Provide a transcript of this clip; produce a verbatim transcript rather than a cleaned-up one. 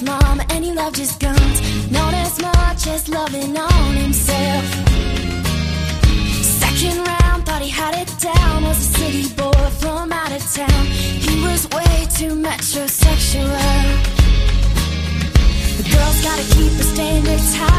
his mom and he loved his guns, not as much as loving on himself. Second round, thought he had it down, was a city boy from out of town. He was way too metrosexual. The girls gotta keep a standard tight.